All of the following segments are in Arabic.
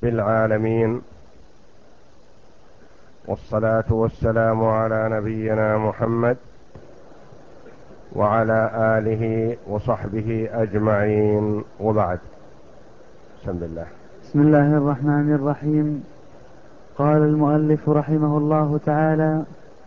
العالمين، والصلاة والسلام على نبينا محمد وعلى آله وصحبه أجمعين، وبعد. بسم الله. بسم الله الرحمن الرحيم. قال المؤلف رحمه الله تعالى: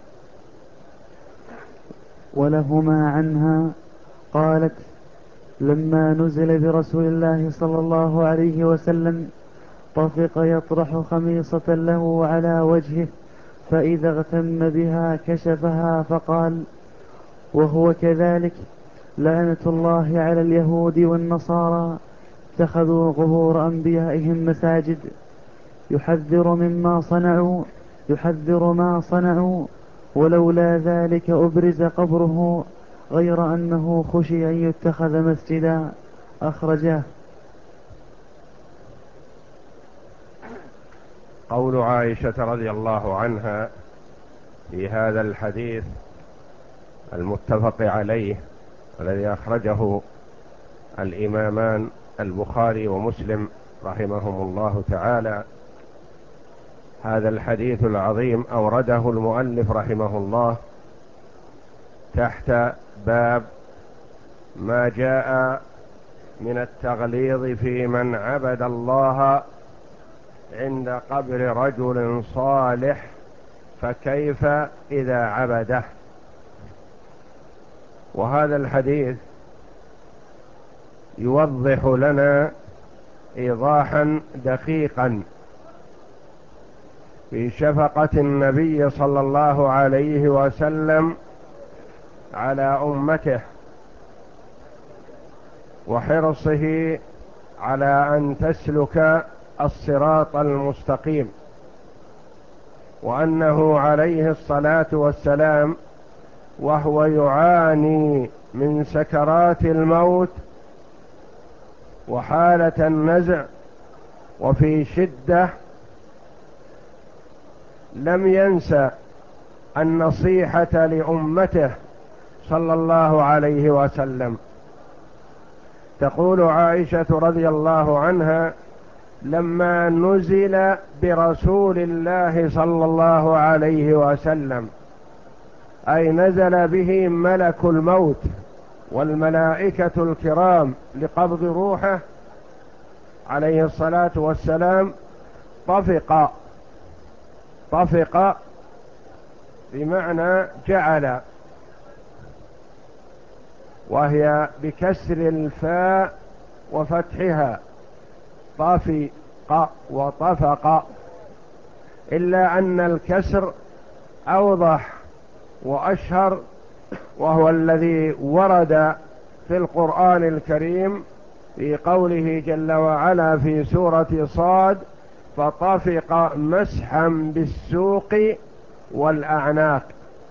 ولهما عنها قالت: لما نزل برسول الله صلى الله عليه وسلم طفق يطرح خميصة له على وجهه، فإذا اغتم بها كشفها فقال، وهو كذلك: لعنة الله على اليهود والنصارى اتخذوا قبور أنبيائهم مساجد، يحذر ما صنعوا، ولولا ذلك أبرز قبره، غير أنه خشي أن يتخذ مسجدا. أخرجاه. قول عائشة رضي الله عنها في هذا الحديث المتفق عليه الذي أخرجه الإمامان البخاري ومسلم رحمهم الله تعالى، هذا الحديث العظيم أورده المؤلف رحمه الله تحت باب ما جاء من التغليظ في من عبد الله عند قبر رجل صالح، فكيف إذا عبده. وهذا الحديث يوضح لنا إيضاحا دقيقا في شفقة النبي صلى الله عليه وسلم على أمته، وحرصه على أن تسلك الصراط المستقيم، وأنه عليه الصلاة والسلام وهو يعاني من سكرات الموت وحالة النزع وفي شدة لم ينسى النصيحة لأمته صلى الله عليه وسلم. تقول عائشة رضي الله عنها: لما نزل برسول الله صلى الله عليه وسلم، أي نزل به ملك الموت والملائكة الكرام لقبض روحه عليه الصلاة والسلام، طفق بمعنى جعل، وهي بكسر الفاء وفتحها، طفق وطفق، إلا أن الكسر أوضح وأشهر، وهو الذي ورد في القرآن الكريم في قوله جل وعلا في سورة صاد: فطفق مسحا بالسوق والأعناق.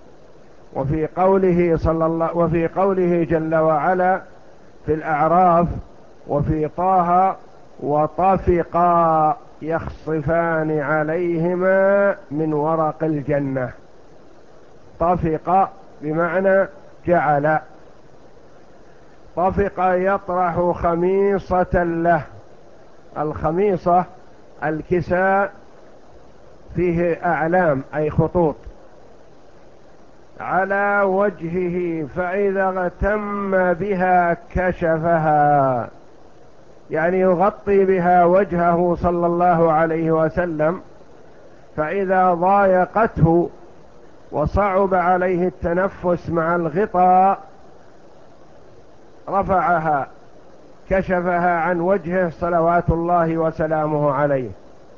وفي قوله جل وعلا في الأعراف وفي طه: وطفقا يخصفان عليهما من ورق الجنة. طفق بمعنى جعل. طفق يطرح خميصة له. الخميصة الكساء فيه أعلام أي خطوط، على وجهه، فإذا اغتم بها كشفها، يعني يغطي بها وجهه صلى الله عليه وسلم، فإذا ضايقته وصعب عليه التنفس مع الغطاء رفعها، كشفها عن وجهه صلوات الله وسلامه عليه.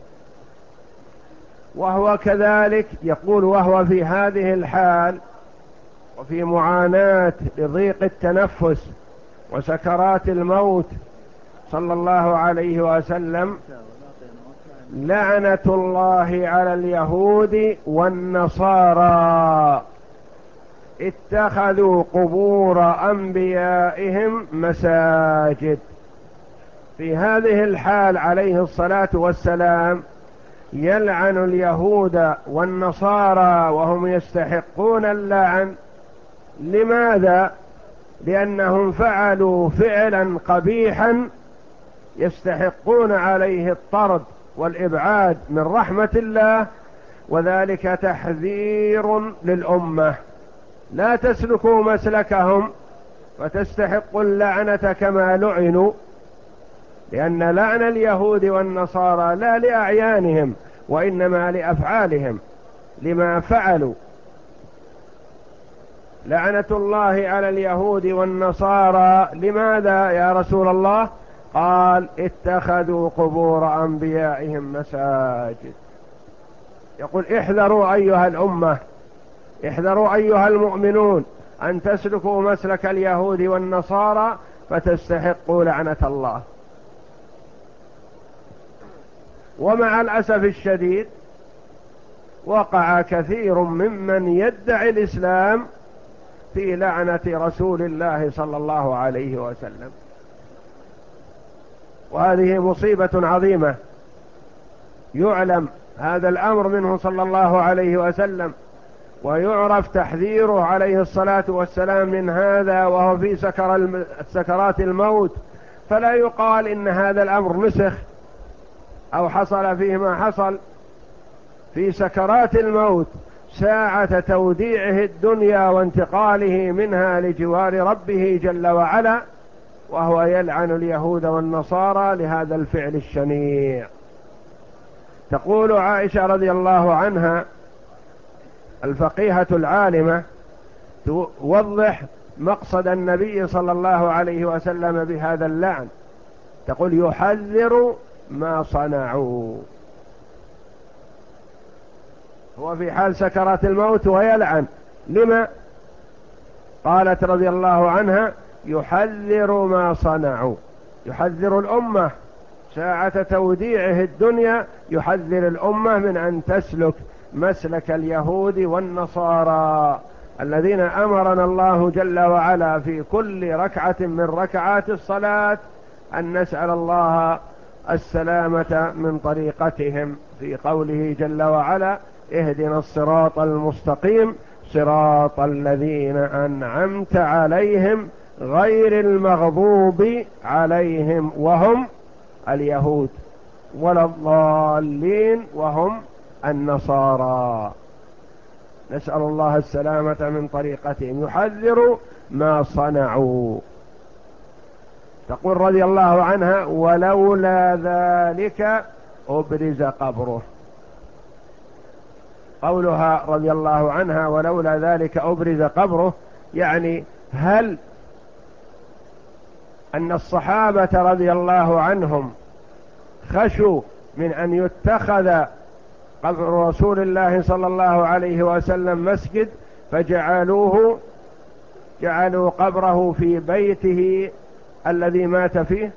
وهو كذلك، يقول وهو في هذه الحال وفي معاناة لضيق التنفس وسكرات الموت صلى الله عليه وسلم: لعنة الله على اليهود والنصارى اتخذوا قبور أنبيائهم مساجد. في هذه الحال عليه الصلاة والسلام يلعن اليهود والنصارى وهم يستحقون اللعن. لماذا؟ لأنهم فعلوا فعلا قبيحا يستحقون عليه الطرد والإبعاد من رحمة الله، وذلك تحذير للأمة لا تسلكوا مسلكهم فتستحقوا اللعنة كما لعنوا، لأن لعن اليهود والنصارى لا لأعيانهم وإنما لأفعالهم لما فعلوا. لعنة الله على اليهود والنصارى لماذا يا رسول الله؟ قال اتخذوا قبور أنبيائهم مساجد. يقول احذروا أيها الأمة، احذروا أيها المؤمنون أن تسلكوا مسلك اليهود والنصارى فتستحقوا لعنة الله. ومع الأسف الشديد وقع كثير ممن يدعي الإسلام في لعنة رسول الله صلى الله عليه وسلم، وهذه مصيبة عظيمة. يعلم هذا الأمر منه صلى الله عليه وسلم، ويعرف تحذيره عليه الصلاة والسلام من هذا وهو في سكرات الموت، فلا يقال إن هذا الأمر نسخ أو حصل فيه ما حصل. في سكرات الموت ساعة توديعه الدنيا وانتقاله منها لجوار ربه جل وعلا، وهو يلعن اليهود والنصارى لهذا الفعل الشنيع. تقول عائشة رضي الله عنها الفقيهة العالمة توضح مقصد النبي صلى الله عليه وسلم بهذا اللعن، تقول يحذر ما صنعوا. هو في حال سكرات الموت ويلعن، لما؟ قالت رضي الله عنها يحذر ما صنعوا، يحذر الأمة ساعة توديعه الدنيا، يحذر الأمة من أن تسلك مسلك اليهود والنصارى الذين أمرنا الله جل وعلا في كل ركعة من ركعات الصلاة أن نسأل الله السلامة من طريقتهم، في قوله جل وعلا اهدنا الصراط المستقيم صراط الذين أنعمت عليهم غير المغضوب عليهم وهم اليهود ولا الضالين وهم النصارى. نسأل الله السلامة من طريقتهم، يحذر ما صنعوا. تقول رضي الله عنها ولولا ذلك أبرز قبره. قولها رضي الله عنها ولولا ذلك أبرز قبره، يعني هل أن الصحابة رضي الله عنهم خشوا من أن يتخذ قبر رسول الله صلى الله عليه وسلم مسجد جعلوا قبره في بيته الذي مات فيه،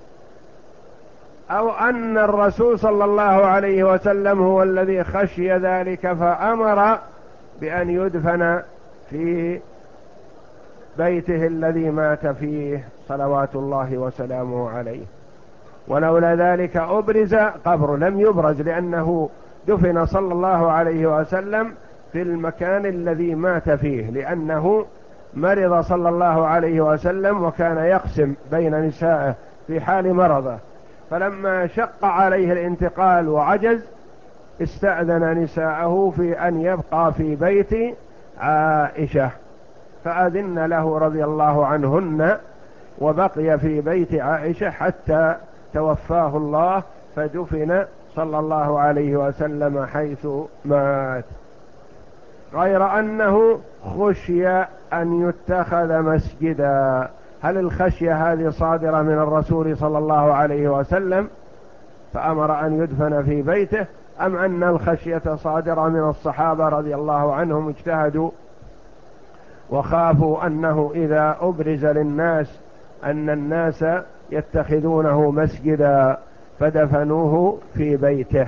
أو أن الرسول صلى الله عليه وسلم هو الذي خشي ذلك فأمر بأن يدفن في بيته الذي مات فيه صلوات الله وسلامه عليه؟ ولولا ذلك أبرز قبره، لم يبرز لأنه دفن صلى الله عليه وسلم في المكان الذي مات فيه، لأنه مرض صلى الله عليه وسلم وكان يقسم بين نسائه في حال مرضه، فلما شق عليه الانتقال وعجز استأذن نساءه في أن يبقى في بيت عائشة، فأذن له رضي الله عنهن وبقي في بيت عائشة حتى توفاه الله، فدفن صلى الله عليه وسلم حيث مات. غير أنه خشي أن يتخذ مسجدا. هل الخشية هذه صادرة من الرسول صلى الله عليه وسلم فأمر أن يدفن في بيته، أم أن الخشية صادرة من الصحابة رضي الله عنهم اجتهدوا وخافوا أنه إذا أبرز للناس أن الناس يتخذونه مسجدا فدفنوه في بيته؟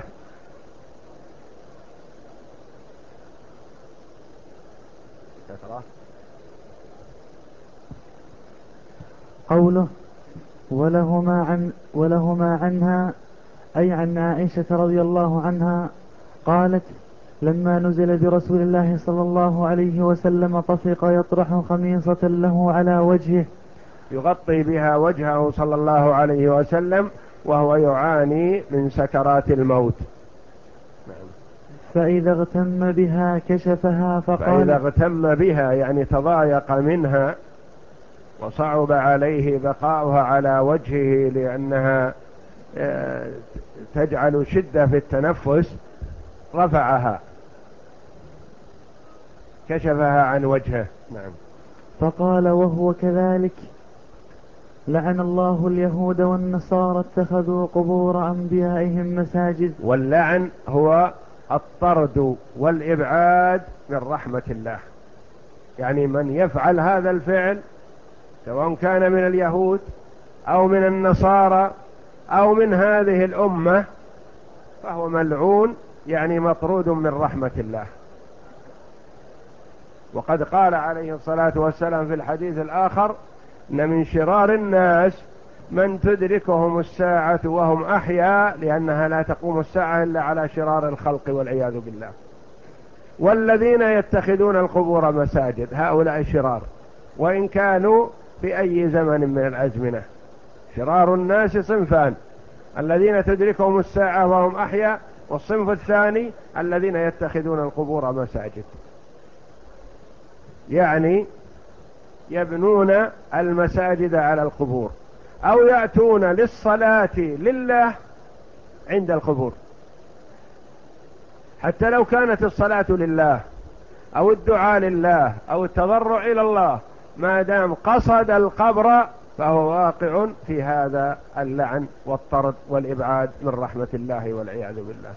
قوله ولهما عنها أي عن عائشة رضي الله عنها قالت لما نزل برسول الله صلى الله عليه وسلم طفق يطرح خميصة له على وجهه يغطي بها وجهه صلى الله عليه وسلم وهو يعاني من سكرات الموت. نعم. فإذا اغتم بها كشفها فإذا فقال. اغتم بها يعني تضايق منها وصعب عليه بقاؤها على وجهه لأنها تجعل شدة في التنفس، رفعها كشفها عن وجهه. نعم. فقال وهو كذلك: لعن الله اليهود والنصارى اتخذوا قبور أنبيائهم مساجد. واللعن هو الطرد والإبعاد من رحمة الله، يعني من يفعل هذا الفعل سواء كان من اليهود أو من النصارى أو من هذه الأمة فهو ملعون، يعني مطرود من رحمة الله. وقد قال عليه الصلاة والسلام في الحديث الآخر: إن من شرار الناس من تدركهم الساعة وهم أحياء، لأنها لا تقوم الساعة إلا على شرار الخلق والعياذ بالله. والذين يتخذون القبور مساجد، هؤلاء شرار وإن كانوا في أي زمن من الأزمنة. شرار الناس صنفان: الذين تدركهم الساعة وهم أحياء، والصنف الثاني الذين يتخذون القبور مساجد، يعني يبنون المساجد على القبور أو يأتون للصلاة لله عند القبور، حتى لو كانت الصلاة لله أو الدعاء لله أو التضرع إلى الله، ما دام قصد القبر فهو واقع في هذا اللعن والطرد والإبعاد من رحمة الله والعياذ بالله.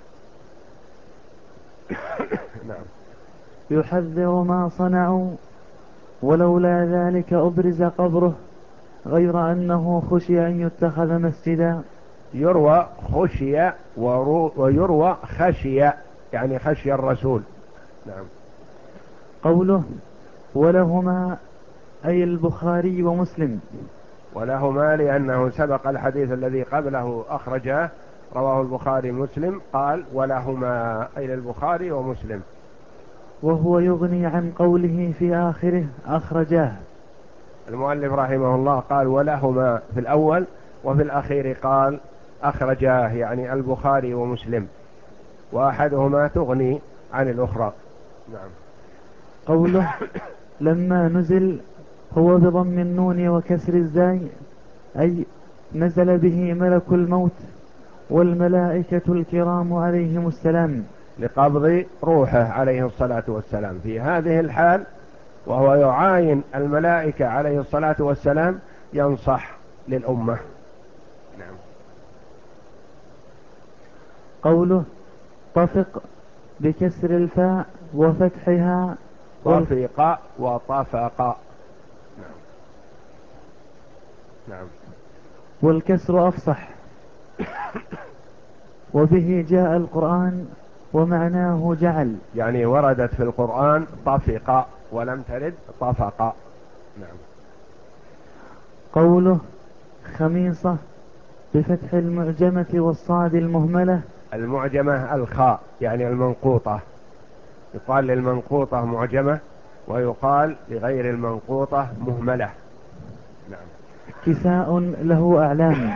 نعم. يحذر ما صنعوا ولولا ذلك أبرز قبره، غير أنه خشي أن يتخذ مسجدا. يروى خشي ويروى خشي، يعني خشي الرسول. نعم. قوله ولهما أي البخاري ومسلم. ولهما لأنه سبق الحديث الذي قبله أخرجه، رواه البخاري مسلم، قال ولهما أي البخاري ومسلم. وهو يغني عن قوله في آخره أخرجاه. المؤلف رحمه الله قال ولهما في الأول، وفي الأخير قال أخرجاه، يعني البخاري ومسلم، وأحدهما تغني عن الأخرى. نعم. قوله لما نزل هو بضم النون وكسر الزاي، أي نزل به ملك الموت والملائكة الكرام عليهم السلام، لقبض روحه عليه الصلاة والسلام. في هذه الحال وهو يعاين الملائكة عليه الصلاة والسلام ينصح للأمة. نعم. قوله طفق بكسر الفاء وفتحها طفق وطفق. نعم. نعم. والكسر أفصح. وبه جاء القرآن ومعناه جعل، يعني وردت في القرآن طفق ولم ترد طفق. نعم. قوله خميصة بفتح المعجمة والصاد المهملة. المعجمة الخاء يعني المنقوطة، يقال للمنقوطة معجمة ويقال لغير المنقوطة مهملة. نعم. كساء له أعلام.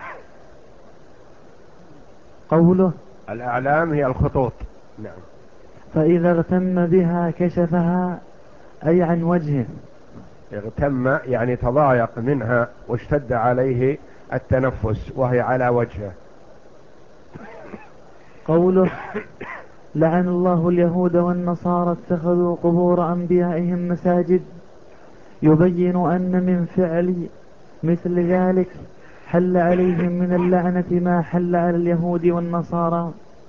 قوله الأعلام هي الخطوط. نعم. فإذا اغتم بها كشفها، أي عن وجهه. اغتم يعني تضايق منها واشتد عليه التنفس وهي على وجهه. قوله لعن الله اليهود والنصارى اتخذوا قبور أنبيائهم مساجد، يبين أن من فعل مثل ذلك حل عليهم من اللعنة ما حل على اليهود والنصارى.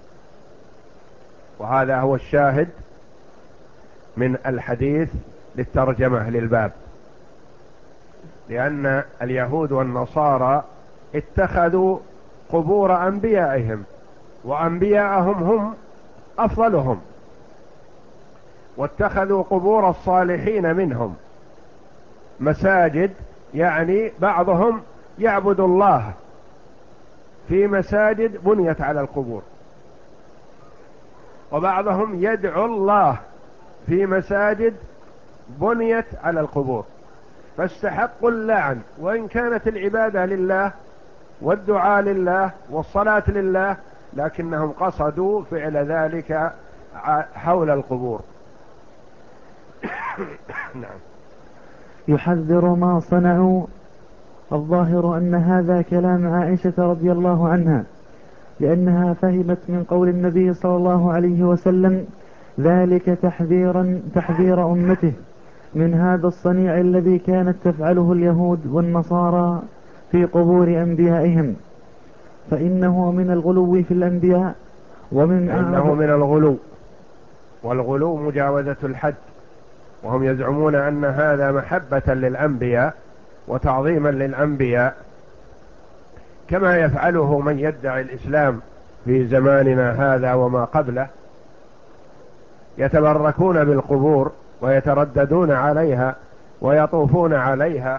وهذا هو الشاهد من الحديث للترجمة للباب، لأن اليهود والنصارى اتخذوا قبور أنبيائهم، وأنبياءهم هم أفضلهم، واتخذوا قبور الصالحين منهم مساجد، يعني بعضهم يعبد الله في مساجد بنيت على القبور، وبعضهم يدعو الله في مساجد بنيت على القبور، فاستحقوا اللعن وإن كانت العبادة لله، والدعاء لله والصلاة لله، لكنهم قصدوا فعل ذلك حول القبور. نعم. يحذر ما صنعوا. الظاهر أن هذا كلام عائشة رضي الله عنها، لأنها فهمت من قول النبي صلى الله عليه وسلم ذلك تحذير أمته من هذا الصنيع الذي كانت تفعله اليهود والنصارى في قبور أنبيائهم، فإنه من الغلو في الأنبياء فإنه من الغلو، والغلو مجاوزة الحد، وهم يزعمون أن هذا محبة للأنبياء وتعظيما للأنبياء، كما يفعله من يدعي الإسلام في زماننا هذا وما قبله، يتبركون بالقبور ويترددون عليها ويطوفون عليها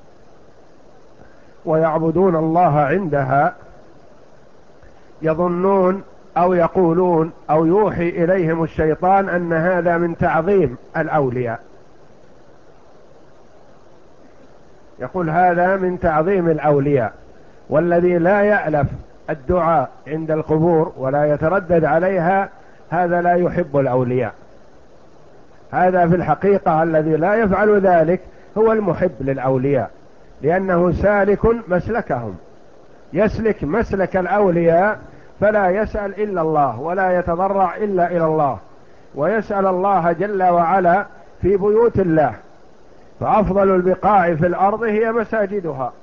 ويعبدون الله عندها، يظنون أو يقولون أو يوحي إليهم الشيطان أن هذا من تعظيم الأولياء، يقول هذا من تعظيم الأولياء، والذي لا يألف الدعاء عند القبور ولا يتردد عليها هذا لا يحب الأولياء. هذا في الحقيقة الذي لا يفعل ذلك هو المحب للأولياء، لأنه سالك مسلكهم، يسلك مسلك الأولياء، فلا يسأل إلا الله ولا يتضرع إلا إلى الله، ويسأل الله جل وعلا في بيوت الله، فأفضل البقاع في الأرض هي مساجدها.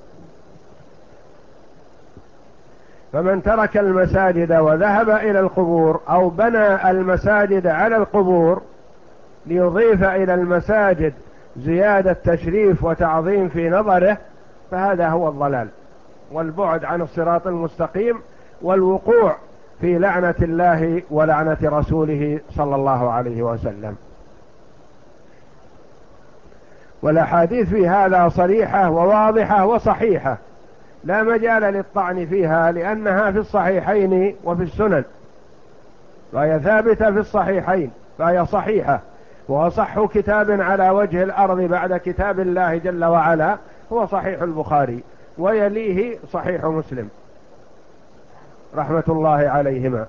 فمن ترك المساجد وذهب إلى القبور أو بنى المساجد على القبور ليضيف إلى المساجد زيادة تشريف وتعظيم في نظره، فهذا هو الضلال والبعد عن الصراط المستقيم والوقوع في لعنة الله ولعنة رسوله صلى الله عليه وسلم. والأحاديث في هذا صريحة وواضحة وصحيحة، لا مجال للطعن فيها، لأنها في الصحيحين وفي السنن، فهي ثابتة في الصحيحين، فهي صحيحة. وأصح كتاب على وجه الأرض بعد كتاب الله جل وعلا هو صحيح البخاري، ويليه صحيح مسلم رحمة الله عليهما.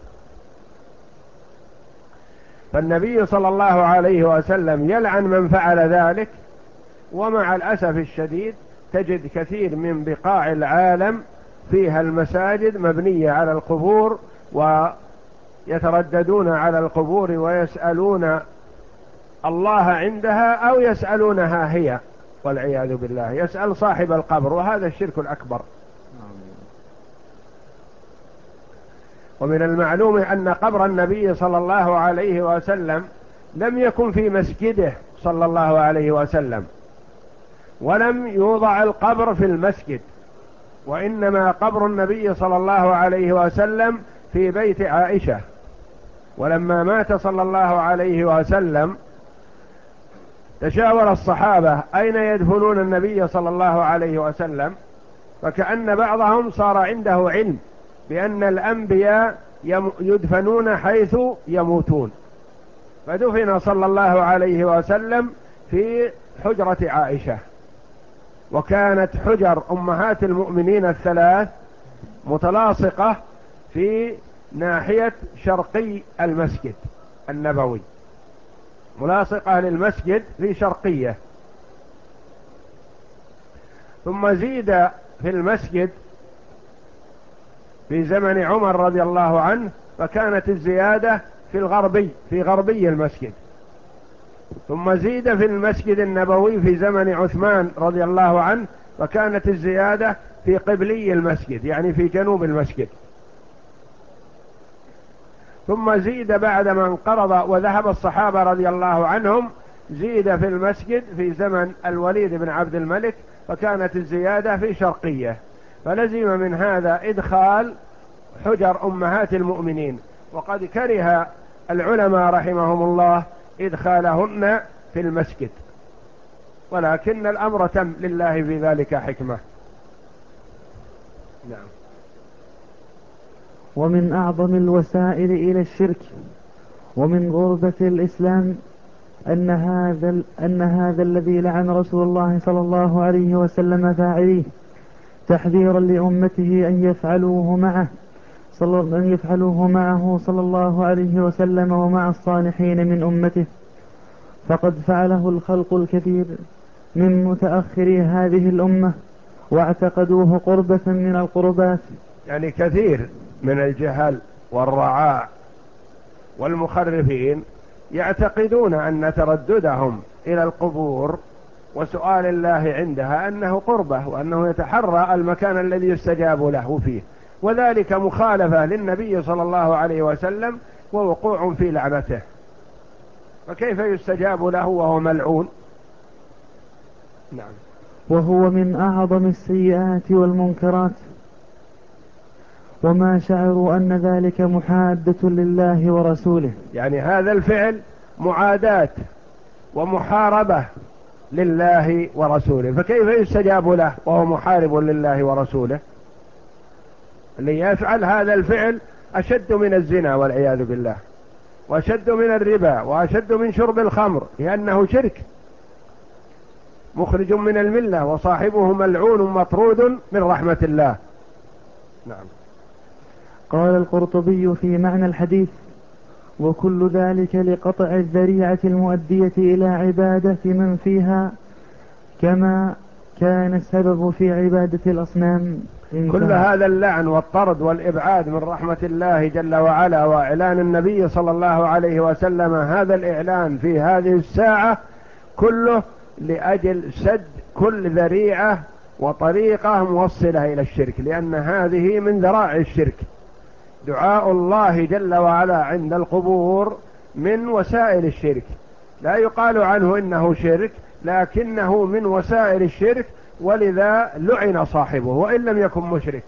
فالنبي صلى الله عليه وسلم يلعن من فعل ذلك، ومع الأسف الشديد تجد كثير من بقاع العالم فيها المساجد مبنية على القبور، ويترددون على القبور ويسألون الله عندها أو يسألونها هي، والعياذ بالله، يسأل صاحب القبر، وهذا الشرك الأكبر. ومن المعلوم أن قبر النبي صلى الله عليه وسلم لم يكن في مسجده صلى الله عليه وسلم، ولم يوضع القبر في المسجد، وإنما قبر النبي صلى الله عليه وسلم في بيت عائشة. ولما مات صلى الله عليه وسلم تشاور الصحابة أين يدفنون النبي صلى الله عليه وسلم، فكأن بعضهم صار عنده علم بأن الأنبياء يدفنون حيث يموتون، فدفن صلى الله عليه وسلم في حجرة عائشة. وكانت حجر أمهات المؤمنين الثلاث متلاصقة في ناحية شرقي المسجد النبوي، ملاصقة للمسجد في شرقية. ثم زيد في المسجد في زمن عمر رضي الله عنه، فكانت الزيادة في غربي المسجد. ثم زيد في المسجد النبوي في زمن عثمان رضي الله عنه، فكانت الزيادة في قبلي المسجد، يعني في جنوب المسجد. ثم زيد بعد ما انقرض وذهب الصحابة رضي الله عنهم، زيد في المسجد في زمن الوليد بن عبد الملك، فكانت الزيادة في شرقية. فلزم من هذا إدخال حجر أمهات المؤمنين، وقد كره العلماء رحمهم الله إدخالهن في المسجد، ولكن الأمر تم لله في ذلك حكمة. نعم. ومن أعظم الوسائل إلى الشرك ومن غربة الإسلام أن هذا الذي لعن رسول الله صلى الله عليه وسلم فاعليه تحذيرا لأمته أن يفعلوه معه صلى الله عليه وسلم ومع الصالحين من أمته، فقد فعله الخلق الكثير من متأخري هذه الأمة واعتقدوه قربة من القربات. يعني كثير من الجهل والرعاع والمخرفين يعتقدون أن ترددهم إلى القبور وسؤال الله عندها أنه قربة، وأنه يتحرى المكان الذي يستجاب له فيه، وذلك مخالفة للنبي صلى الله عليه وسلم ووقوع في لعنته، فكيف يستجاب له وهو ملعون؟ نعم. وهو من أعظم السيئات والمنكرات، وما شعروا أن ذلك محادة لله ورسوله. يعني هذا الفعل معاداة ومحاربة لله ورسوله، فكيف يستجاب له وهو محارب لله ورسوله؟ اللي يفعل هذا الفعل أشد من الزنا والعياذ بالله، وأشد من الربا، وأشد من شرب الخمر، لأنه شرك مخرج من الملة، وصاحبه ملعون مطرود من رحمة الله. نعم. قال القرطبي في معنى الحديث: وكل ذلك لقطع الذريعة المؤدية إلى عبادة من فيها، كما كان السبب في عبادة الأصنام. كل هذا اللعن والطرد والإبعاد من رحمة الله جل وعلا، وإعلان النبي صلى الله عليه وسلم هذا الإعلان في هذه الساعة كله لأجل سد كل ذريعة وطريقة موصلة إلى الشرك، لأن هذه من ذرائع الشرك. دعاء الله جل وعلا عند القبور من وسائل الشرك، لا يقال عنه إنه شرك، لكنه من وسائل الشرك، ولذا لعن صاحبه وإن لم يكن مشرك.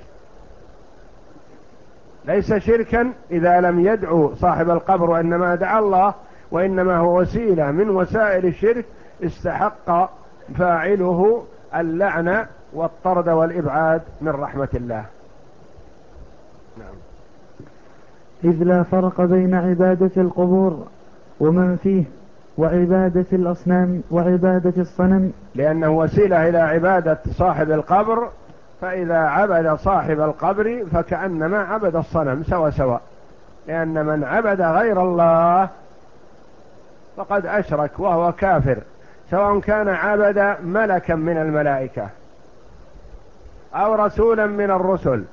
ليس شركا إذا لم يدعو صاحب القبر وإنما دعا الله، وإنما هو وسيلة من وسائل الشرك استحق فاعله اللعنة والطرد والإبعاد من رحمة الله. نعم. إذ لا فرق بين عبادة القبور ومن فيه وعبادة الأصنام وعبادة الصنم، لأنه وسيلة إلى عبادة صاحب القبر، فإذا عبد صاحب القبر فكأنما عبد الصنم سوا سوا، لأن من عبد غير الله فقد أشرك وهو كافر، سواء كان عبد ملكا من الملائكة أو رسولا من الرسل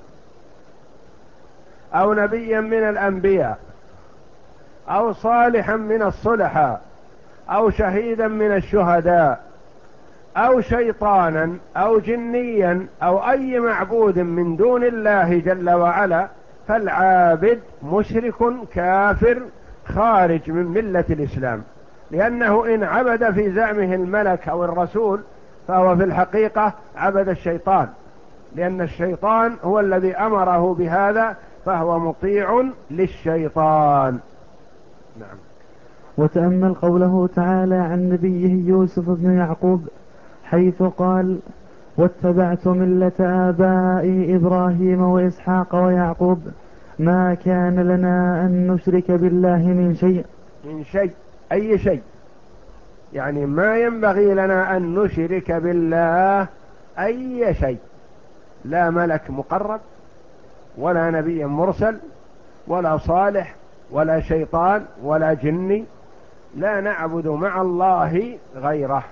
أو نبيا من الأنبياء أو صالحا من الصلحاء أو شهيدا من الشهداء أو شيطانا أو جنيا أو أي معبود من دون الله جل وعلا، فالعابد مشرك كافر خارج من ملة الإسلام، لأنه إن عبد في زعمه الملك أو الرسول فهو في الحقيقة عبد الشيطان، لأن الشيطان هو الذي أمره بهذا، فهو مطيع للشيطان. نعم. وتأمل قوله تعالى عن نبيه يوسف بن يعقوب حيث قال: واتبعت ملة آبائي إبراهيم وإسحاق ويعقوب ما كان لنا أن نشرك بالله من شيء. من شيء، أي شيء، يعني ما ينبغي لنا أن نشرك بالله أي شيء، لا ملك مقرب ولا نبي مرسل ولا صالح ولا شيطان ولا جني، لا نعبد مع الله غيره.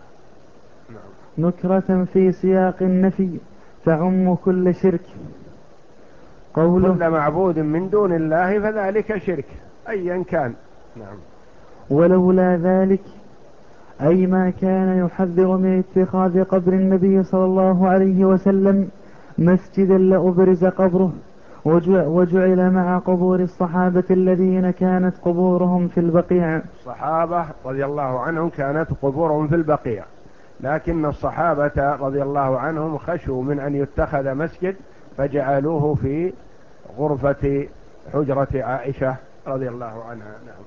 نكرة في سياق النفي تعم كل شرك. قوله: كل معبود من دون الله فذلك شرك أيا كان. نعم. ولولا ذلك أي ما كان يحذر من اتخاذ قبر النبي صلى الله عليه وسلم مسجدا لأبرز قبره وجعل مع قبور الصحابة الذين كانت قبورهم في البقيع. الصحابة رضي الله عنهم كانت قبورهم في البقيع، لكن الصحابة رضي الله عنهم خشوا من أن يتخذ مسجد فجعلوه في غرفة حجرة عائشة رضي الله عنها. نعم.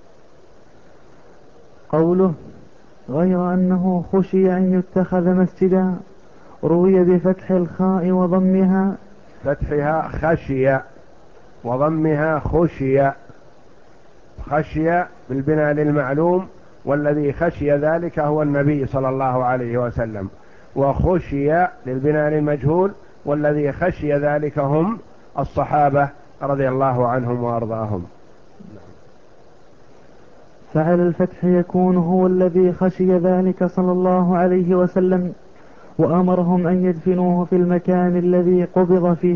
قوله: غير أنه خشي أن يتخذ مسجدا، روي بفتح الخاء وضمها، فتحها خشي وضمها خشي، خشي بالبناء للمعلوم، والذي خشي ذلك هو النبي صلى الله عليه وسلم، وخشي للبناء للمجهول والذي خشي ذلك هم الصحابة رضي الله عنهم وأرضاهم. فعلى الفتح يكون هو الذي خشي ذلك صلى الله عليه وسلم وأمرهم أن يدفنوه في المكان الذي قبض فيه.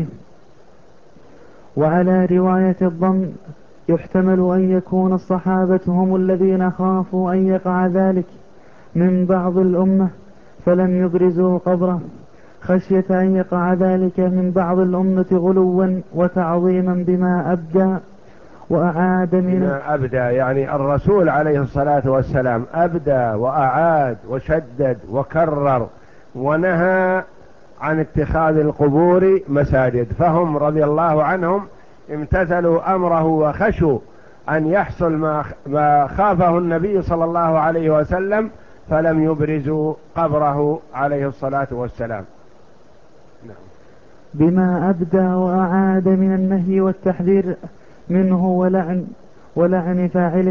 وعلى رواية الضم يحتمل أن يكون الصحابة هم الذين خافوا أن يقع ذلك من بعض الأمة فلم يبرزوا قبره، خشية أن يقع ذلك من بعض الأمة غلوا وتعظيما بما أبدى وأعاد بما أبدى، يعني الرسول عليه الصلاة والسلام أبدى وأعاد وشدد وكرر ونهى عن اتخاذ القبور مساجد، فهم رضي الله عنهم امتثلوا أمره وخشوا أن يحصل ما خافه النبي صلى الله عليه وسلم فلم يبرزوا قبره عليه الصلاة والسلام. نعم. بما أبدى وأعاد من النهي والتحذير منه ولعن فاعله.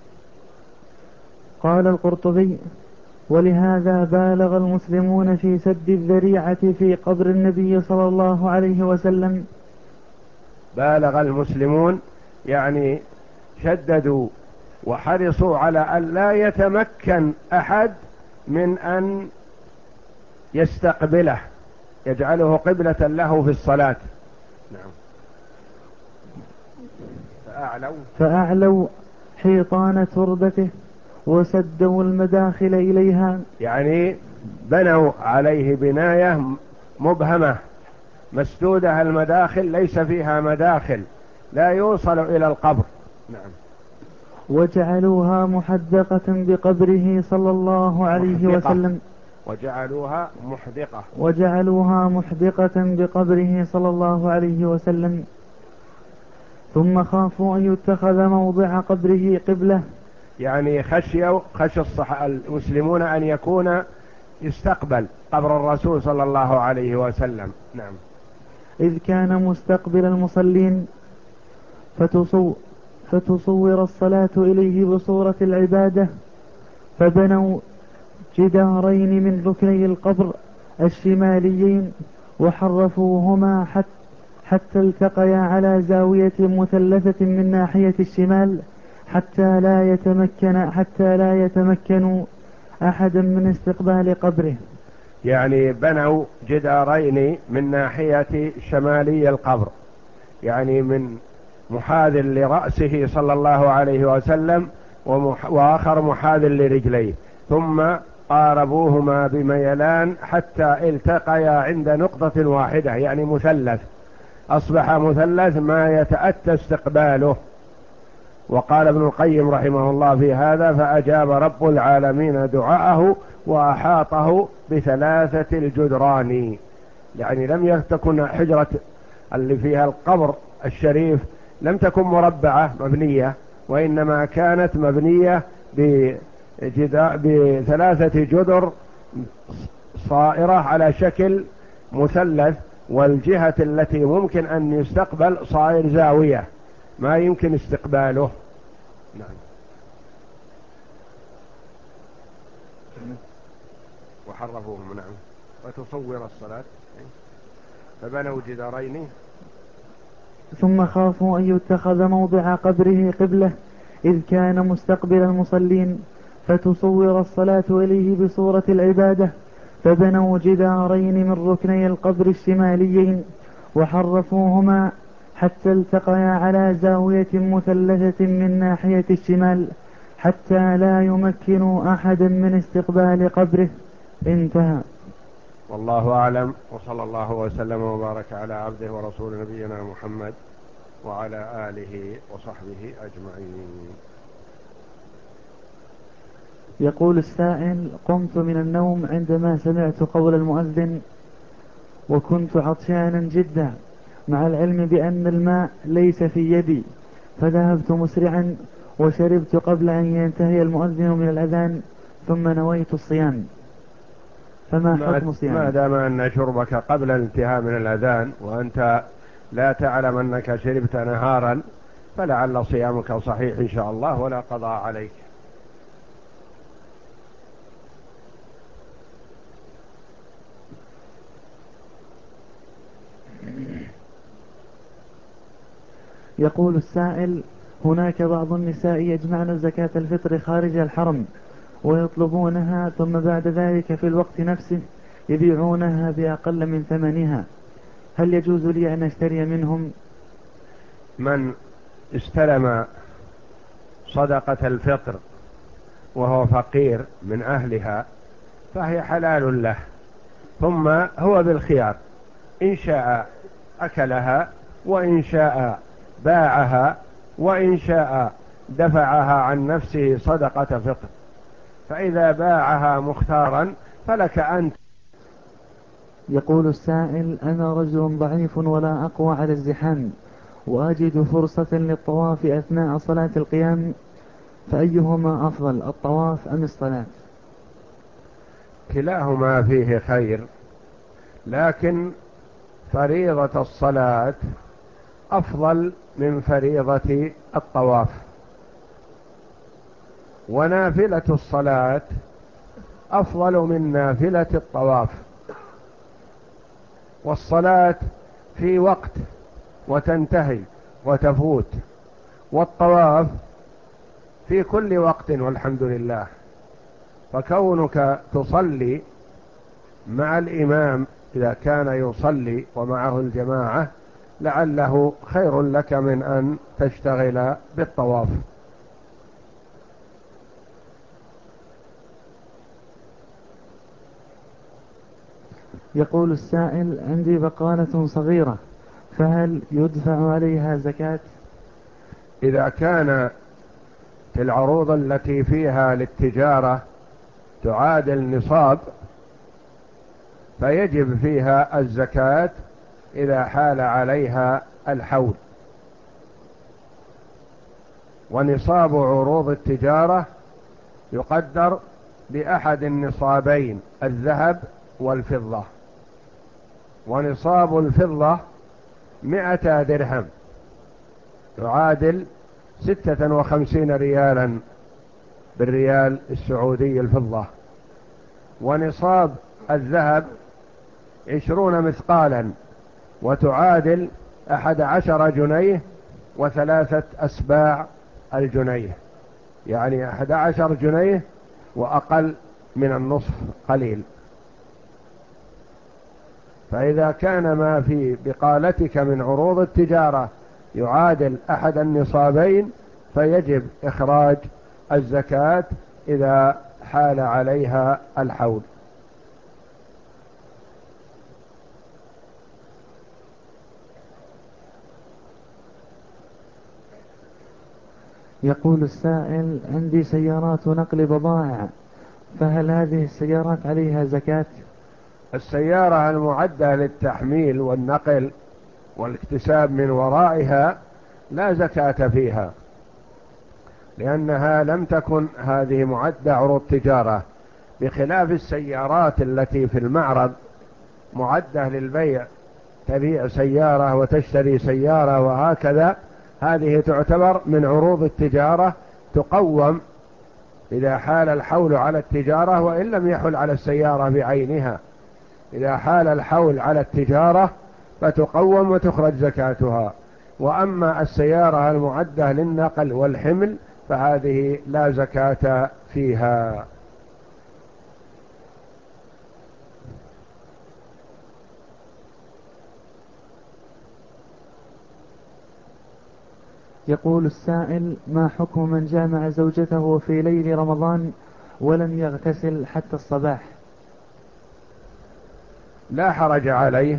قال القرطبي: ولهذا بالغ المسلمون في سد الذريعة في قبر النبي صلى الله عليه وسلم. بالغ المسلمون يعني شددوا وحرصوا على أن لا يتمكن أحد من أن يستقبله، يجعله قبلة له في الصلاة. نعم. فأعلوا حيطان تربته وسدوا المداخل إليها، يعني بنوا عليه بناية مبهمة مسدودة المداخل، ليس فيها مداخل، لا يوصل إلى القبر. نعم. وجعلوها محدقة بقبره صلى الله عليه وسلم. وجعلوها محدقة بقبره صلى الله عليه وسلم. ثم خافوا أن يتخذ موضع قبره قبلة، يعني خشي المسلمون أن يكون يستقبل قبر الرسول صلى الله عليه وسلم. نعم. إذ كان مستقبل المصلين فتصور الصلاة إليه بصورة العبادة، فبنوا جدارين من ركني القبر الشماليين وحرفوهما حتى التقيا على زاوية مثلثة من ناحية الشمال حتى لا يتمكنوا أحدا من استقبال قبره. يعني بنوا جدارين من ناحية شمالي القبر، يعني من محاذ لرأسه صلى الله عليه وسلم وآخر محاذ لرجليه، ثم قاربوهما بميلان حتى التقيا عند نقطة واحدة، يعني مثلث، أصبح مثلث ما يتأتى استقباله. وقال ابن القيم رحمه الله في هذا: فأجاب رب العالمين دعاءه وأحاطه بثلاثة الجدران، يعني لم تكن حجرة اللي فيها القبر الشريف لم تكن مربعة مبنية، وإنما كانت مبنية بثلاثة جدر صائرة على شكل مثلث، والجهة التي ممكن أن يستقبل صائر زاوية ما يمكن استقباله. نعم. وحرفوهم. نعم. وتصور الصلاة، فبنوا جدارين. ثم خافوا أن يتخذ موضع قبره قبلة إذ كان مستقبل المصلين، فتصور الصلاة إليه بصورة العبادة، فبنوا جدارين من ركني القبر الشماليين وحرفوهما حتى التقيا على زاوية مثلثة من ناحية الشمال حتى لا يمكنوا أحدا من استقبال قبره. انتهى. والله أعلم، وصلى الله وسلم وبارك على عبده ورسول نبينا محمد وعلى آله وصحبه أجمعين. يقول السائل: قمت من النوم عندما سمعت قول المؤذن وكنت عطشانا جدا، مع العلم بأن الماء ليس في يدي، فذهبت مسرعا وشربت قبل أن ينتهي المؤذن من الأذان ثم نويت الصيام، فما حكم الصيام؟ ما دام أن شربك قبل الانتهاء من الأذان وأنت لا تعلم أنك شربت نهارا فلعل صيامك صحيح إن شاء الله ولا قضاء عليك. يقول السائل: هناك بعض النساء يجمعن زكاة الفطر خارج الحرم ويطلبونها، ثم بعد ذلك في الوقت نفسه يبيعونها بأقل من ثمنها، هل يجوز لي أن أشتري منهم؟ من استلم صدقة الفطر وهو فقير من أهلها فهي حلال له، ثم هو بالخيار، إن شاء أكلها، وإن شاء باعها، وإن شاء دفعها عن نفسه صدقة فطر. فإذا باعها مختارا فلك أنت. يقول السائل: أنا رجل ضعيف ولا أقوى على الزحام، وأجد فرصة للطواف أثناء صلاة القيام، فأيهما أفضل، الطواف أم الصلاة؟ كلاهما فيه خير، لكن فريضة الصلاة أفضل من فريضة الطواف، ونافلة الصلاة أفضل من نافلة الطواف. والصلاة في وقت وتنتهي وتفوت، والطواف في كل وقت والحمد لله. فكونك تصلي مع الإمام إذا كان يصلي ومعه الجماعة لعله خير لك من أن تشتغل بالطواف. يقول السائل: عندي بقالة صغيرة، فهل يدفع عليها زكاة؟ إذا كان في العروض التي فيها للتجارة تعادل نصاب فيجب فيها الزكاة إذا حال عليها الحول. ونصاب عروض التجارة يقدر بأحد النصابين، الذهب والفضة. ونصاب الفضة 100 درهم يعادل 56 ريالا بالريال السعودي الفضة. ونصاب الذهب 20 مثقالا وتعادل 11 جنيه و3 أسباع الجنيه، يعني 11 جنيه وأقل من النصف قليل. فإذا كان ما في بقالتك من عروض التجارة يعادل أحد النصابين فيجب إخراج الزكاة إذا حال عليها الحول. يقول السائل: عندي سيارات نقل بضائع، فهل هذه السيارات عليها زكاة؟ السيارة المعدة للتحميل والنقل والاكتساب من ورائها لا زكاة فيها، لأنها لم تكن هذه معدة عروض تجارة، بخلاف السيارات التي في المعرض معدة للبيع، تبيع سيارة وتشتري سيارة وهكذا، هذه تعتبر من عروض التجارة، تقوم إذا حال الحول على التجارة وإن لم يحل على السيارة بعينها. إذا حال الحول على التجارة فتقوم وتخرج زكاتها. وأما السيارة المعدة للنقل والحمل فهذه لا زكاة فيها. يقول السائل: ما حكم من جامع زوجته في ليل رمضان ولم يغتسل حتى الصباح؟ لا حرج عليه،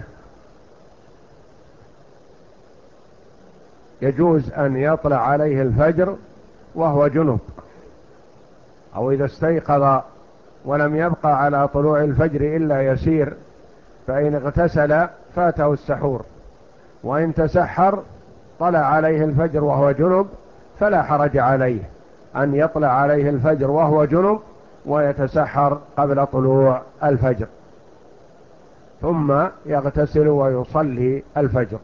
يجوز أن يطلع عليه الفجر وهو جنب، أو إذا استيقظ ولم يبقى على طلوع الفجر إلا يسير فإن اغتسل فاته السحور، وإن تسحر طلع عليه الفجر وهو جنب فلا حرج عليه أن يطلع عليه الفجر وهو جنب ويتسحر قبل طلوع الفجر ثم يغتسل ويصلي الفجر.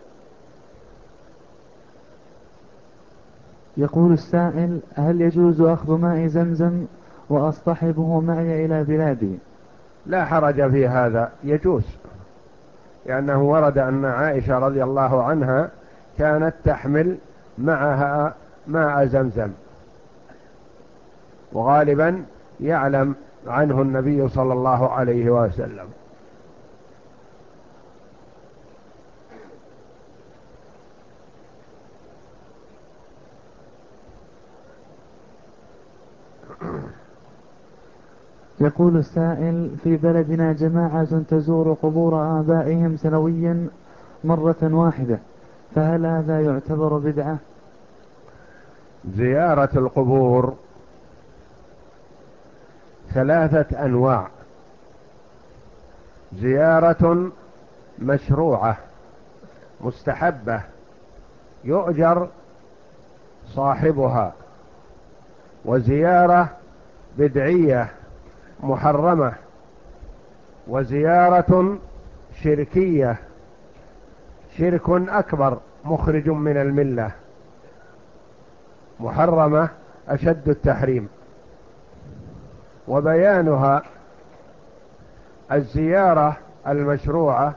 يقول السائل: هل يجوز أخذ ماء زمزم وأصطحبه معي إلى بلادي؟ لا حرج في هذا، يجوز، لأنه ورد أن عائشة رضي الله عنها كانت تحمل معها ماء زمزم، وغالبا يعلم عنه النبي صلى الله عليه وسلم. يقول السائل: في بلدنا جماعة تزور قبور آبائهم سنويا مرة واحدة، فهل هذا يعتبر بدعة؟ زيارة القبور ثلاثة أنواع: زيارة مشروعة مستحبة يؤجر صاحبها، وزيارة بدعية محرمة، وزيارة شركية شرك أكبر مخرج من الملة محرمة أشد التحريم. وبيانها: الزيارة المشروعة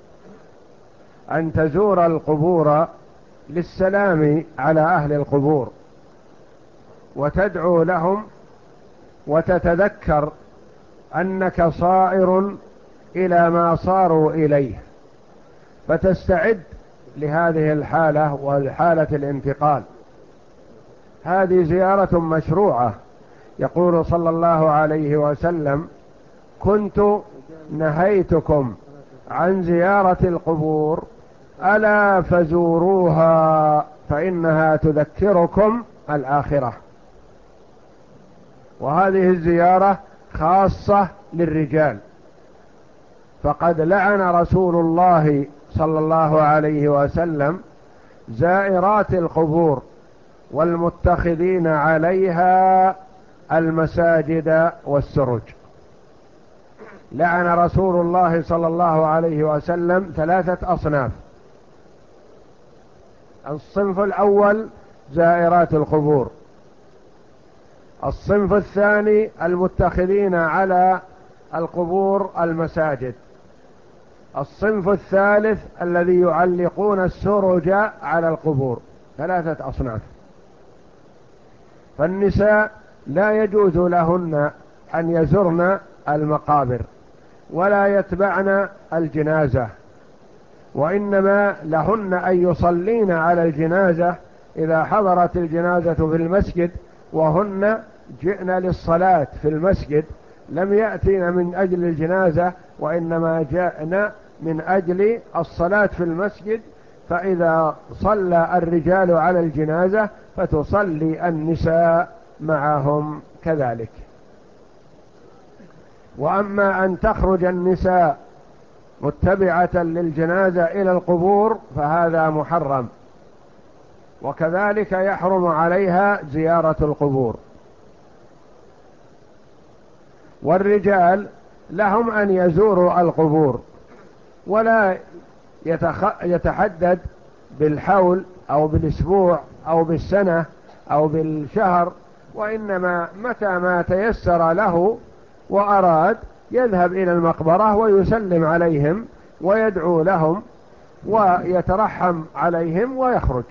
أن تزور القبور للسلام على أهل القبور وتدعو لهم وتتذكر أنك صائر إلى ما صاروا إليه، فتستعد لهذه الحالة وحالة الانتقال. هذه زيارة مشروعة. يقول صلى الله عليه وسلم: كنت نهيتكم عن زيارة القبور ألا فزوروها فإنها تذكركم الآخرة. وهذه الزيارة خاصة للرجال، فقد لعن رسول الله صلى الله عليه وسلم زائرات القبور والمتخذين عليها المساجد والسرج. لعن رسول الله صلى الله عليه وسلم ثلاثة أصناف: الصنف الأول زائرات القبور، الصنف الثاني المتخذين على القبور المساجد، الصنف الثالث الذي يعلقون السرج على القبور. ثلاثة أصناف. فالنساء لا يجوز لهن أن يزرن المقابر ولا يتبعن الجنازة، وإنما لهن أن يصلين على الجنازة إذا حضرت الجنازة في المسجد وهن جئن للصلاة في المسجد، لم يأتين من أجل الجنازة وإنما جاءنا من أجل الصلاة في المسجد، فإذا صلى الرجال على الجنازة فتصلي النساء معهم كذلك. وأما أن تخرج النساء متبعة للجنازة إلى القبور فهذا محرم، وكذلك يحرم عليها زيارة القبور. والرجال لهم أن يزوروا القبور، ولا يتحدد بالحول أو بالأسبوع أو بالسنة أو بالشهر، وإنما متى ما تيسر له وأراد يذهب إلى المقبرة ويسلم عليهم ويدعو لهم ويترحم عليهم ويخرج.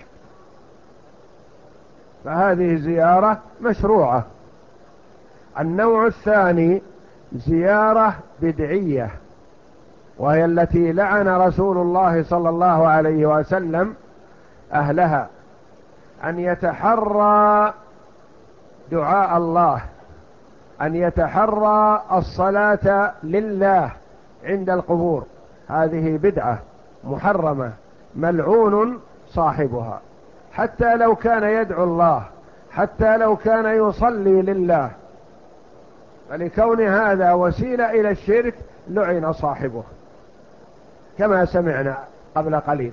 فهذه زيارة مشروعة. النوع الثاني زيارة بدعية، وهي التي لعن رسول الله صلى الله عليه وسلم أهلها: أن يتحرى دعاء الله، أن يتحرى الصلاة لله عند القبور. هذه بدعة محرمة ملعون صاحبها، حتى لو كان يدعو الله، حتى لو كان يصلي لله، فلكون هذا وسيلة إلى الشرك لعن صاحبه، كما سمعنا قبل قليل: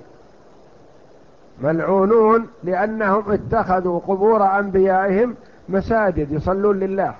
ملعونون لأنهم اتخذوا قبور أنبيائهم مساجد يصلون لله.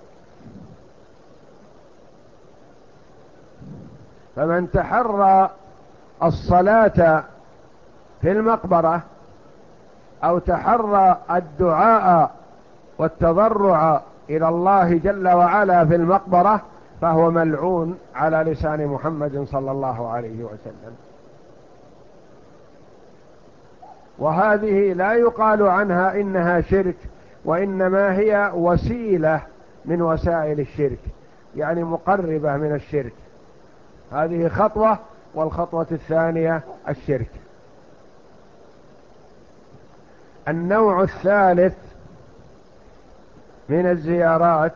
فمن تحرى الصلاة في المقبرة أو تحرى الدعاء والتضرع إلى الله جل وعلا في المقبرة فهو ملعون على لسان محمد صلى الله عليه وسلم. وهذه لا يقال عنها إنها شرك، وإنما هي وسيلة من وسائل الشرك، يعني مقربة من الشرك. هذه خطوة، والخطوة الثانية الشرك. النوع الثالث من الزيارات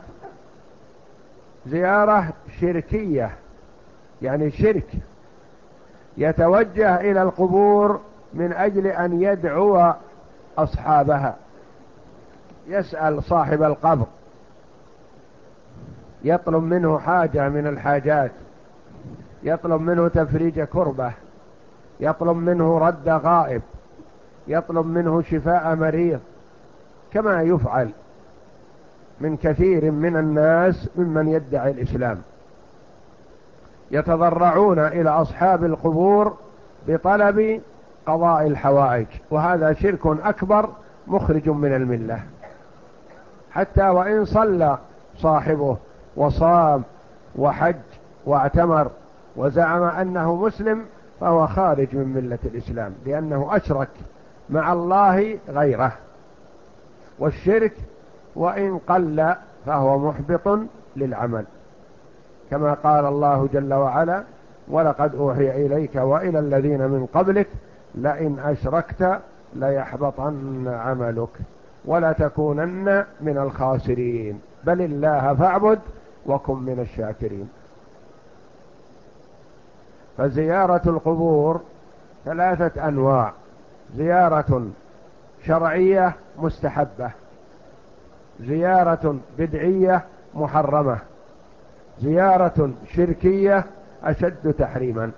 زيارة شركية، يعني شرك، يتوجه إلى القبور من أجل أن يدعو أصحابها، يسأل صاحب القبر، يطلب منه حاجة من الحاجات، يطلب منه تفريج كربة، يطلب منه رد غائب، يطلب منه شفاء مريض، كما يفعل من كثير من الناس ممن يدعي الإسلام، يتضرعون إلى أصحاب القبور بطلب قضاء الحوائج، وهذا شرك أكبر مخرج من الملة. حتى وإن صلى صاحبه وصام وحج واعتمر وزعم أنه مسلم، فهو خارج من ملة الإسلام، لأنه أشرك مع الله غيره. والشرك وإن قل فهو محبط للعمل، كما قال الله جل وعلا: ولقد أوحي إليك وإلى الذين من قبلك لئن أشركت ليحبطن عملك ولا تكونن من الخاسرين بل الله فاعبد وكن من الشاكرين. فزيارة القبور ثلاثة أنواع: زيارة شرعية مستحبة، زيارة بدعية محرمة، زيارة شركية أشد تحريما.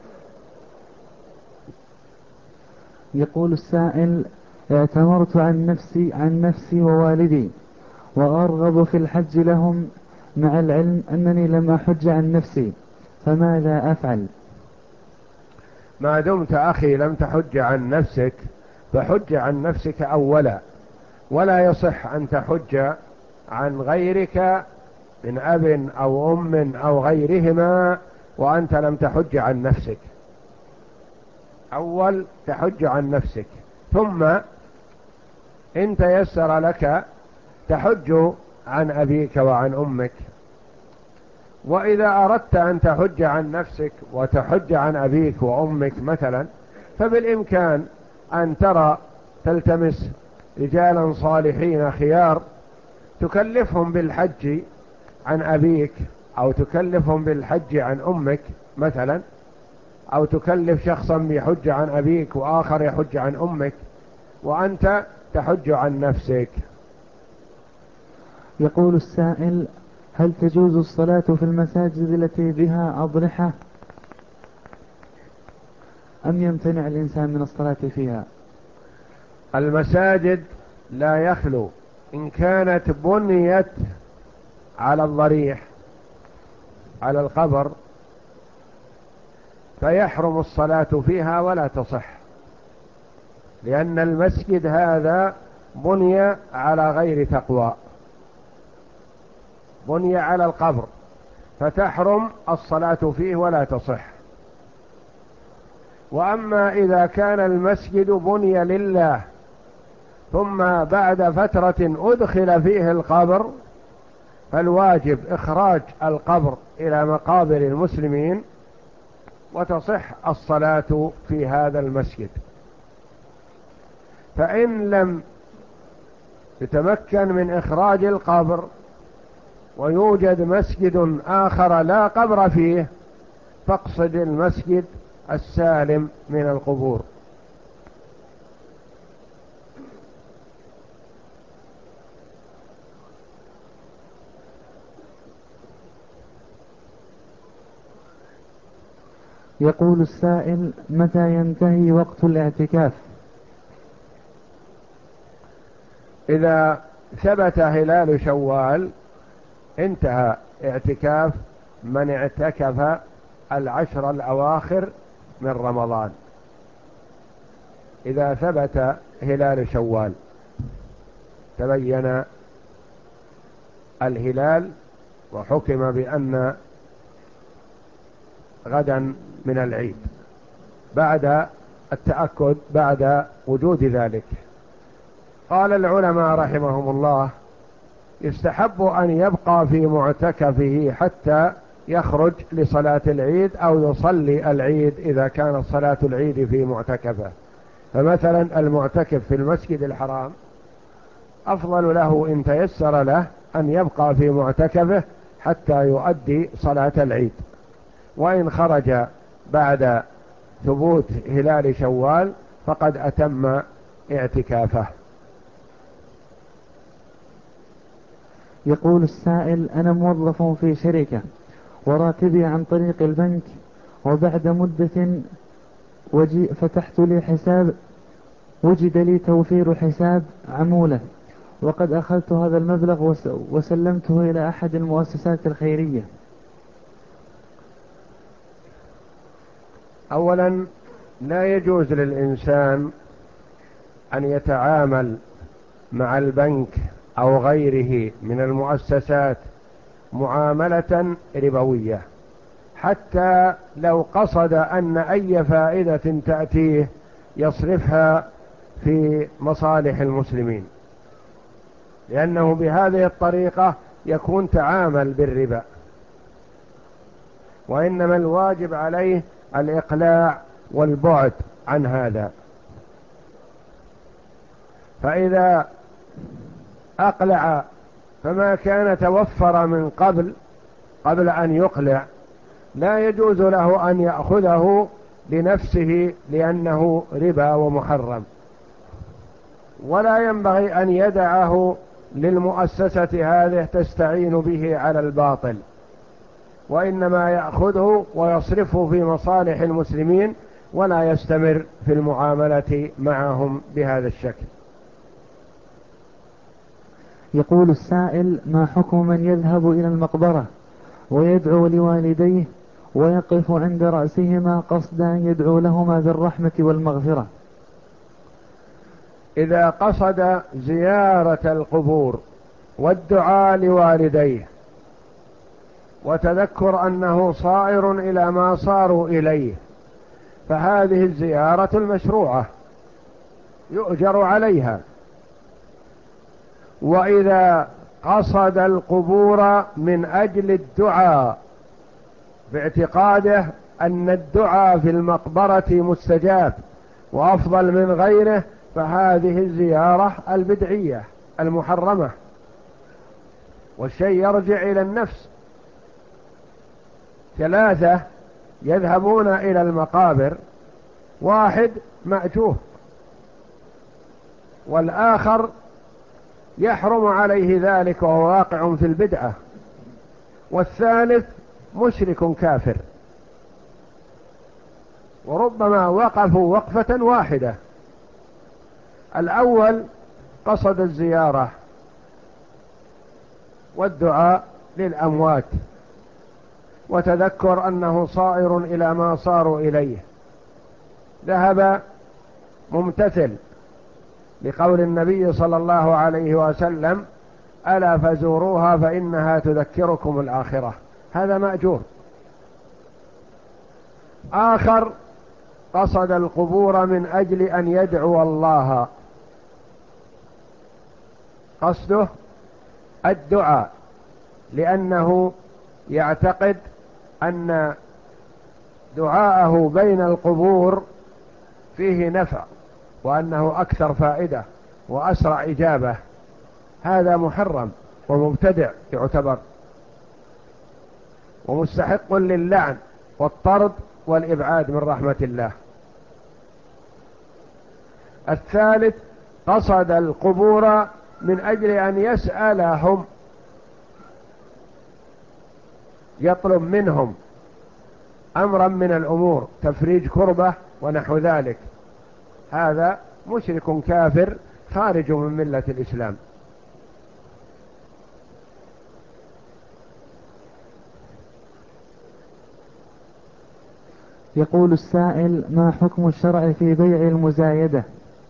يقول السائل: اعتمرت عن نفسي ووالدي، وأرغب في الحج لهم، مع العلم أنني لم أحج عن نفسي، فماذا أفعل؟ ما دمت أخي لم تحج عن نفسك فحج عن نفسك أولا، ولا يصح أن تحج عن غيرك من أب أو أم أو غيرهما وأنت لم تحج عن نفسك. أول تحج عن نفسك، ثم إن تيسر لك تحج عن أبيك وعن أمك. وإذا أردت أن تحج عن نفسك وتحج عن أبيك وأمك مثلا، فبالإمكان أن تلتمس رجالا صالحين خيار تكلفهم بالحج عن أبيك، أو تكلفهم بالحج عن أمك مثلا، أو تكلف شخصا يحج عن أبيك وآخر يحج عن أمك، وأنت تحج عن نفسك. يقول السائل: هل تجوز الصلاة في المساجد التي بها أضرحة، أم يمتنع الإنسان من الصلاة فيها؟ المساجد لا يخلو إن كانت بنيت على الضريح على القبر فيحرم الصلاة فيها ولا تصح، لأن المسجد هذا بني على غير تقوى، بني على القبر، فتحرم الصلاة فيه ولا تصح. وأما إذا كان المسجد بني لله ثم بعد فترة أدخل فيه القبر، فالواجب إخراج القبر إلى مقابر المسلمين وتصح الصلاة في هذا المسجد. فإن لم يتمكن من إخراج القبر ويوجد مسجد آخر لا قبر فيه، فاقصد المسجد السالم من القبور. يقول السائل: متى ينتهي وقت الاعتكاف؟ إذا ثبت هلال شوال انتهى اعتكاف من اعتكف العشر الأواخر من رمضان. إذا ثبت هلال شوال، تبين الهلال وحكم بأن غدا من العيد بعد التأكد بعد وجود ذلك. قال العلماء رحمهم الله: يستحب أن يبقى في معتكفه حتى يخرج لصلاة العيد أو يصلي العيد إذا كانت صلاة العيد في معتكفه. فمثلا المعتكف في المسجد الحرام أفضل له إن تيسر له أن يبقى في معتكفه حتى يؤدي صلاة العيد، وإن خرج بعد ثبوت هلال شوال فقد أتم اعتكافه. يقول السائل: أنا موظف في شركة وراتبي عن طريق البنك، وبعد مدة فتحت لي حساب، وجد لي توفير حساب عمولة، وقد أخذت هذا المبلغ وسلمته إلى أحد المؤسسات الخيرية. أولا، لا يجوز للإنسان أن يتعامل مع البنك أو غيره من المؤسسات معاملة ربوية، حتى لو قصد أن أي فائدة تأتيه يصرفها في مصالح المسلمين، لأنه بهذه الطريقة يكون تعامل بالربا، وإنما الواجب عليه الإقلاع والبعد عن هذا. فإذا أقلع فما كان توفر من قبل أن يقلع لا يجوز له أن يأخذه لنفسه لأنه ربا ومحرم، ولا ينبغي أن يدعه للمؤسسة هذه تستعين به على الباطل، وإنما يأخذه ويصرفه في مصالح المسلمين ولا يستمر في المعاملة معهم بهذا الشكل. يقول السائل: ما حكم من يذهب إلى المقبرة ويدعو لوالديه ويقف عند رأسهما قصد أن يدعو لهما بالرحمة والمغفرة؟ إذا قصد زيارة القبور والدعاء لوالديه وتذكر أنه صائر إلى ما صاروا إليه فهذه الزيارة المشروعة يؤجر عليها. وإذا قصد القبور من أجل الدعاء باعتقاده أن الدعاء في المقبرة مستجاب وأفضل من غيره فهذه الزيارة البدعية المحرمة، والشيء يرجع إلى النفس. 3 يذهبون إلى المقابر، 1 مأجوه، والآخر يحرم عليه ذلك وهو واقع في البدعة، والثالث مشرك كافر، وربما وقفوا وقفة واحدة. الأول قصد الزيارة والدعاء للأموات وتذكر أنه صائر إلى ما صاروا إليه، ذهب ممتثل لقول النبي صلى الله عليه وسلم: ألا فزوروها فإنها تذكركم الآخرة، هذا مأجور. آخر قصد القبور من أجل أن يدعو الله، قصده الدعاء لأنه يعتقد أن دعاءه بين القبور فيه نفع وأنه أكثر فائدة وأسرع إجابة. هذا محرم ومبتدع يعتبر، ومستحق للعن والطرد والإبعاد من رحمة الله. الثالث قصد القبور من أجل أن يسألهم، يطلب منهم أمرا من الأمور، تفريج كربة ونحو ذلك، هذا مشرك كافر خارج من ملة الإسلام. يقول السائل: ما حكم الشرع في بيع المزايدة؟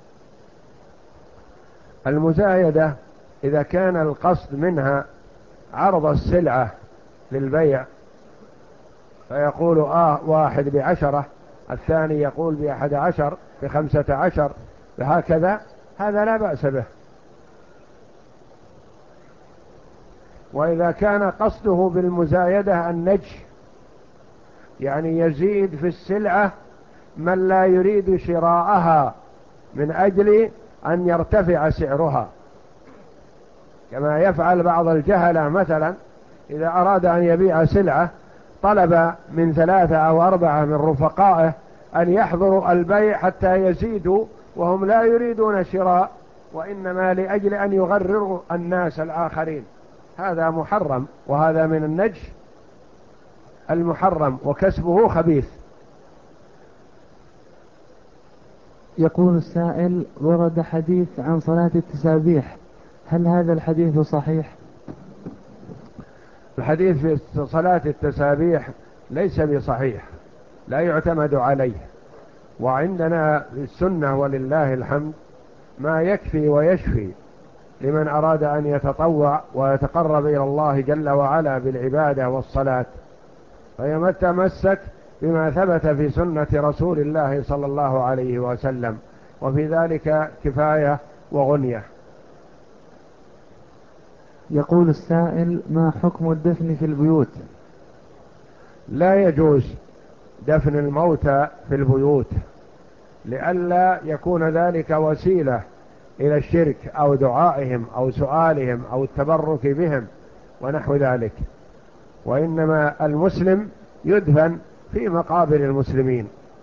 المزايدة إذا كان القصد منها عرض السلعة للبيع، فيقول 1 ب10 الثاني يقول ب11 ب15 وهكذا، هذا لا بأس به. وإذا كان قصده بالمزايدة النجش، يعني يزيد في السلعة من لا يريد شراءها من أجل أن يرتفع سعرها، كما يفعل بعض الجهلة مثلا إذا أراد أن يبيع سلعة طلب من 3 أو 4 من رفقائه أن يحضروا البيع حتى يزيدوا، وهم لا يريدون شراء، وإنما لأجل أن يغرروا الناس الآخرين. هذا محرم، وهذا من النجش المحرم، وكسبه خبيث. يقول السائل: ورد حديث عن صلاة التسابيح، هل هذا الحديث صحيح؟ الحديث في صلاة التسابيح ليس بصحيح، لا يعتمد عليه. وعندنا في السنة ولله الحمد ما يكفي ويشفي لمن أراد أن يتطوع ويتقرب إلى الله جل وعلا بالعبادة والصلاة، فيتمسك بما ثبت في سنة رسول الله صلى الله عليه وسلم، وفي ذلك كفاية وغنية. يقول السائل: ما حكم الدفن في البيوت؟ لا يجوز دفن الموتى في البيوت، لئلا يكون ذلك وسيلة إلى الشرك أو دعائهم أو سؤالهم أو التبرك بهم ونحو ذلك، وإنما المسلم يدفن في مقابر المسلمين.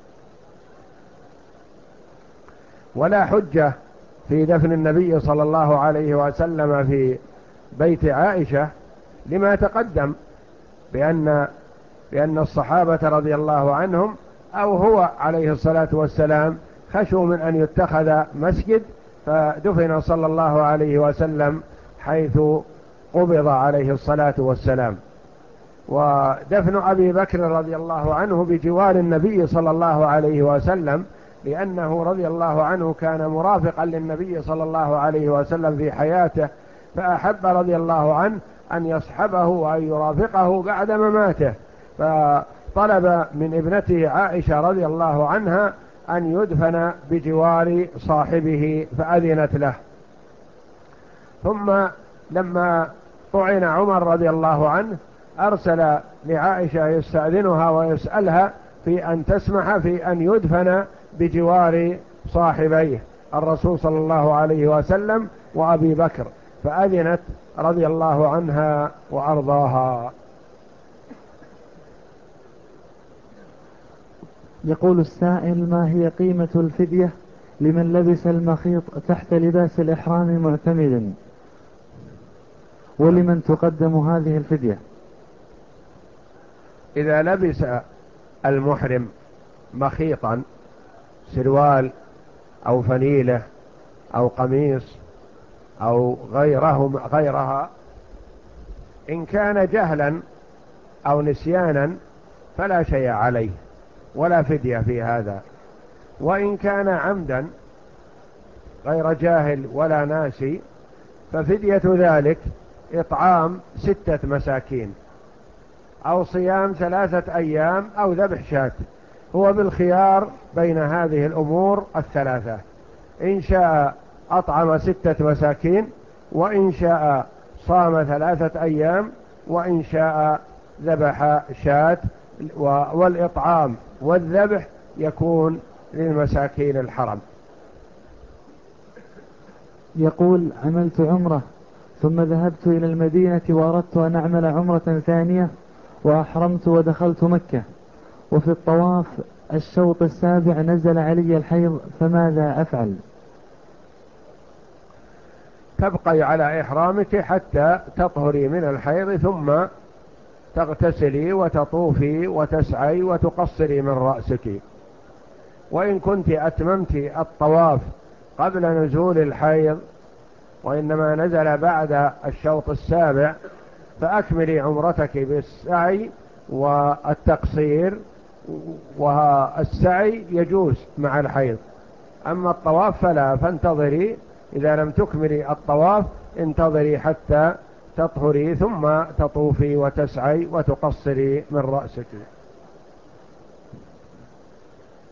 ولا حجة في دفن النبي صلى الله عليه وسلم في بيت عائشة لما تقدم بأن الصحابة رضي الله عنهم أو هو عليه الصلاة والسلام خشوا من أن يتخذ مسجد، فدفن صلى الله عليه وسلم حيث قبض عليه الصلاة والسلام. ودفن أبي بكر رضي الله عنه بجوار النبي صلى الله عليه وسلم، لأنه رضي الله عنه كان مرافقا للنبي صلى الله عليه وسلم في حياته، فأحب رضي الله عنه أن يصحبه وأن يرافقه بعد مماته، فطلب من ابنته عائشة رضي الله عنها أن يدفن بجوار صاحبه فأذنت له. ثم لما طعن عمر رضي الله عنه أرسل لعائشة يستأذنها ويسألها في أن تسمح في أن يدفن بجوار صاحبيه الرسول صلى الله عليه وسلم وأبي بكر، فأذنت رضي الله عنها وأرضاها. يقول السائل: ما هي قيمة الفدية لمن لبس المخيط تحت لباس الإحرام معتمدا، ولمن تقدم هذه الفدية؟ إذا لبس المحرم مخيطا، سروال أو فنيلة أو قميص أو غيرها، إن كان جهلا أو نسيانا فلا شيء عليه ولا فدية في هذا، وإن كان عمدا غير جاهل ولا ناسي ففدية ذلك إطعام 6 مساكين أو صيام 3 أيام أو ذبح شاة. هو بالخيار بين هذه الأمور الثلاثة، إن شاء أطعم 6 مساكين، وإن شاء صام 3 أيام، وإن شاء ذبح شاة، والإطعام والذبح يكون للمساكين الحرم. يقول: عملت عمرة ثم ذهبت إلى المدينة وأردت أن أعمل عمرة ثانية، وأحرمت ودخلت مكة، وفي الطواف الشوط السابع نزل علي الحيض، فماذا أفعل؟ تبقي على إحرامك حتى تطهري من الحيض، ثم تغتسلي وتطوفي وتسعي وتقصري من رأسك. وإن كنت أتممت الطواف قبل نزول الحيض وإنما نزل بعد الشوط السابع، فأكملي عمرتك بالسعي والتقصير، والسعي يجوز مع الحيض. أما الطواف فلا، فانتظري، إذا لم تكملي الطواف انتظري حتى تطهري ثم تطوفي وتسعي وتقصري من رأسك.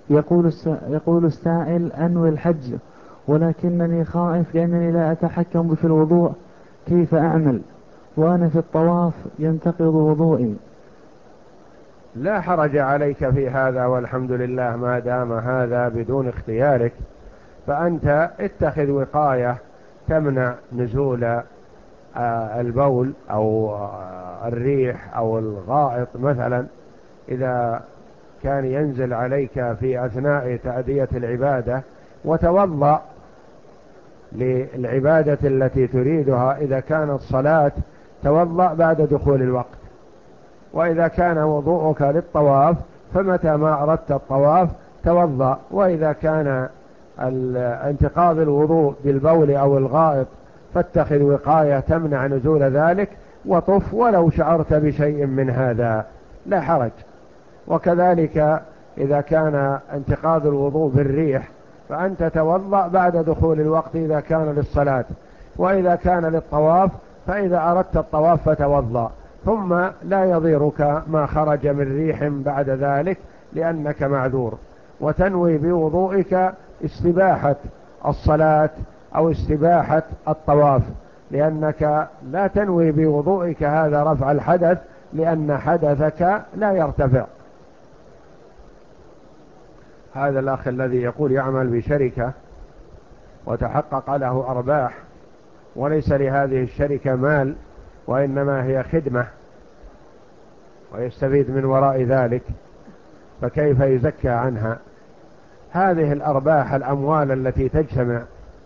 يقول السائل: أنوي الحج ولكنني خائف لأنني لا أتحكم في الوضوء، كيف أعمل؟ وأنا في الطواف ينتقض وضوئي. لا حرج عليك في هذا، والحمد لله، ما دام هذا بدون اختيارك، فأنت اتخذ وقاية تمنع نزول البول أو الريح أو الغائط مثلا، إذا كان ينزل عليك في أثناء تأدية العبادة، وتوضأ للعبادة التي تريدها. إذا كانت صلاة توضأ بعد دخول الوقت، وإذا كان وضوءك للطواف فمتى ما أردت الطواف توضأ. وإذا كان انتقاض الوضوء بالبول أو الغائط فاتخذ وقاية تمنع نزول ذلك وطف ولو شعرت بشيء من هذا، لا حرج. وكذلك إذا كان انتقاض الوضوء بالريح فأنت توضأ بعد دخول الوقت إذا كان للصلاة، وإذا كان للطواف فإذا أردت الطواف فتوضأ، ثم لا يضيرك ما خرج من ريح بعد ذلك لأنك معذور، وتنوي بوضوئك استباحة الصلاة أو استباحة الطواف، لأنك لا تنوي بوضوئك هذا رفع الحدث، لأن حدثك لا يرتفع. هذا الأخ الذي يقول يعمل بشركة وتحقق له أرباح وليس لهذه الشركة مال، وإنما هي خدمة ويستفيد من وراء ذلك، فكيف يزكى عنها؟ هذه الأرباح، الأموال التي تجتمع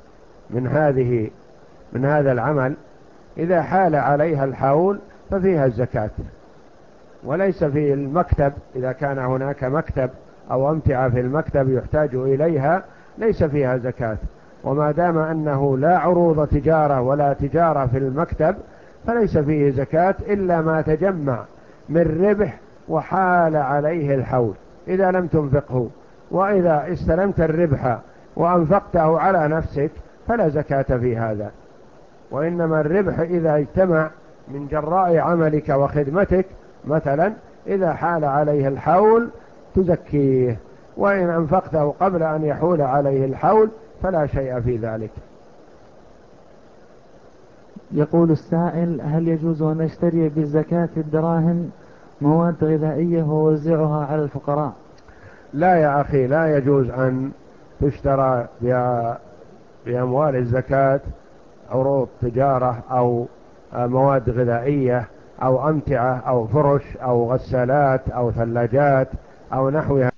من هذا العمل، إذا حال عليها الحول ففيها الزكاة، وليس في المكتب. إذا كان هناك مكتب أو أمتعة في المكتب يحتاج إليها ليس فيها زكاة. وما دام أنه لا عروض تجارة ولا تجارة في المكتب فليس فيه زكاة إلا ما تجمع من ربح وحال عليه الحول إذا لم تنفقه. وإذا استلمت الربح وأنفقته على نفسك فلا زكاة في هذا، وإنما الربح إذا اجتمع من جراء عملك وخدمتك مثلا، إذا حال عليه الحول تزكيه، وإن أنفقته قبل أن يحول عليه الحول فلا شيء في ذلك. يقول السائل: هل يجوز أن أشتري بالزكاة الدراهم مواد غذائية ووزعها على الفقراء؟ لا يا أخي، لا يجوز أن تشترى بأموال الزكاة عروض تجارة أو مواد غذائية أو أمتعة أو فرش أو غسالات أو ثلاجات أو نحوها.